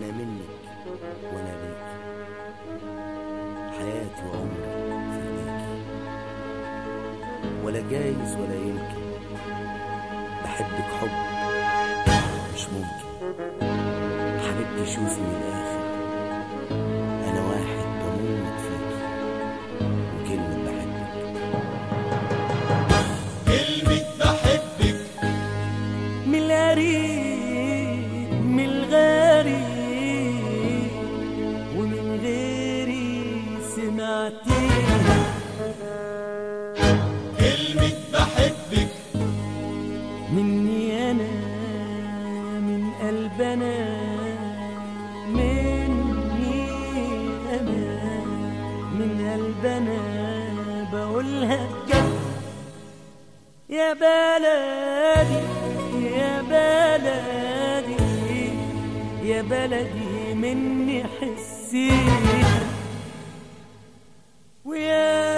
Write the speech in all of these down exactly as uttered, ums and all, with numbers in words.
أنا منك وأنا ليكي، حياتي وعمري في إيديكي، ولا جايز ولا يمكن بحبك حب مش ممكن. حبيبتي شوفي من الآخر، أنا واحد بموت فيكي وكلمة بحبك. كلمة بحبك من القريب من الغريب ومن غيري سمعتيها. كلمة بحبك مني أنا من قلبنا، مني أنا من قلبنا بقولها بجد. يا بلدي يا بلدي يا بلدي مني حسيها. ويا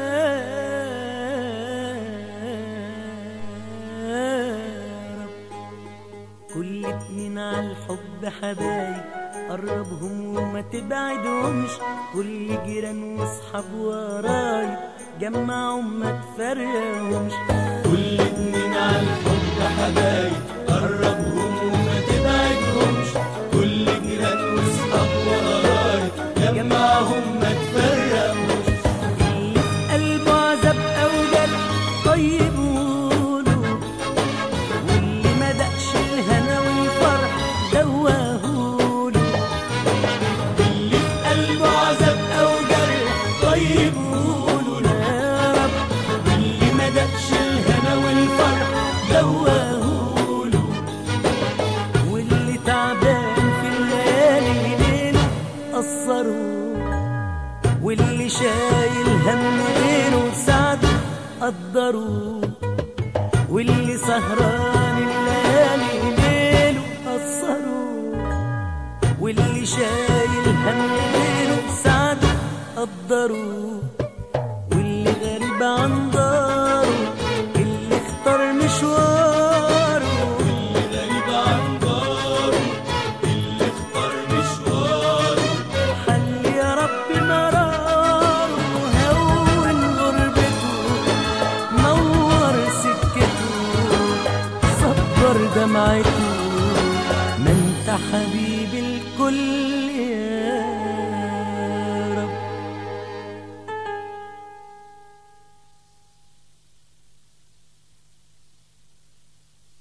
رب كل اتنين عالحب حبايب، قربهم وما تبعدهمش. كل جيران واصحاب ورايب، جمعهم ما تفرقهمش. كل اتنين عالحب حبايب، قربهم وما تبعدهمش. كل جيران واصحاب وقرايب، جمعهم ما تفرقهمش. اللي في قلبه عذاب أو جرح طيب قوله، واللي ما دقش الهنا والفرح دواهوله. اللي في قلبه عذاب أو جرح طيب قوله يا رب. اللي ما دقش الهنا والفرح دواهوله. واللي تعبان في الليالي ليله قصره، واللي شايل هم غيره ساعده قدره. واللي سهران الليالي ليله قصره، واللي شايل هم غيره ساعده قدره. واللي غريب عن داره، اللي اختار مشواره. اللي غريب عن داره، اللي اختار مشواره. حل يا رب مراره، هون غربته، نور سكته، صبر دمعته. ما انت حبيب الكل